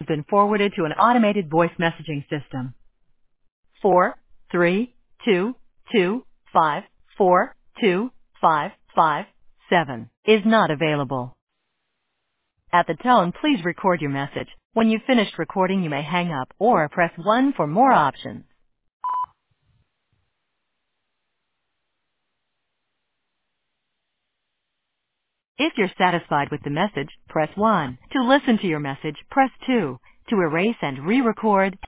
been forwarded to an automated voice messaging system. 43225425557 is not available. At the tone, please record your message. When you've finished recording, you may hang up or press 1 for more options. If you're satisfied with the message, press 1. To listen to your message, press 2. To erase and re-record,